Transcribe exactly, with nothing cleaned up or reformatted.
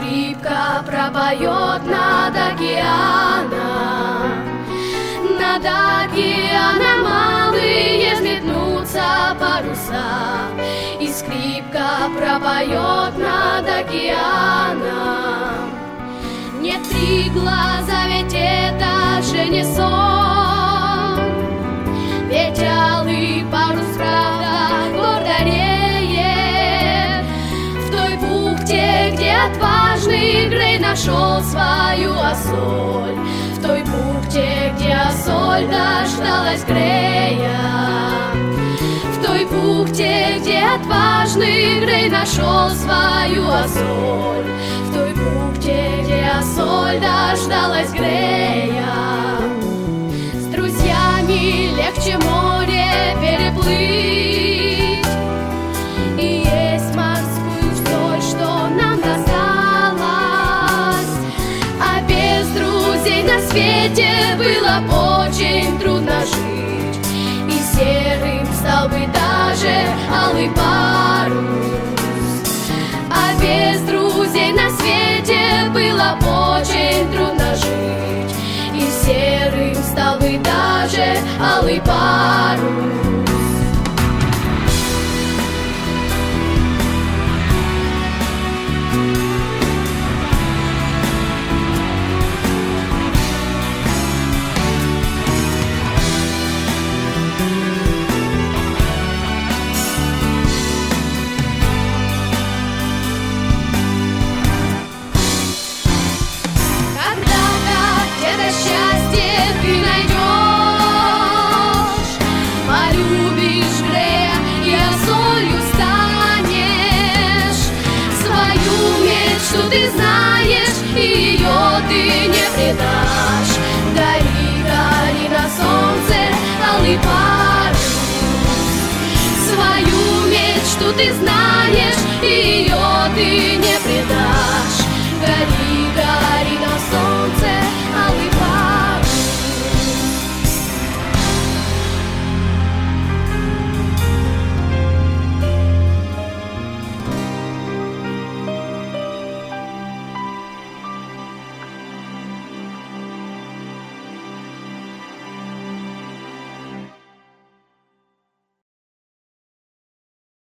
скрипка пропоет над океаном. Над океаном малые взметнутся паруса, и скрипка пропоет над океаном. Нет, три глаза, ведь это же не сон, ведь алый парус правда гордо реет в той бухте, где отважный Грей нашел свою осоль, в той бухте, где осоль дождалась Грея, в той бухте, где отважный Грей нашел свою осоль, в той бухте, где осоль дождалась Грея. С друзьями легче море переплыть, и есть морскую соль, что нам досталось, а без друзей на свете было бы очень трудно жить, и серым стал бы даже алый парус, а без друзей на свете было бы очень трудно жить, и серым стал бы даже алый парус. Счастье ты найдешь, полюбишь Грея и осолью станешь. Свою мечту ты знаешь, и ее ты не предашь. Гори, гори на солнце алый парус. Свою мечту ты знаешь, и ее ты не предашь.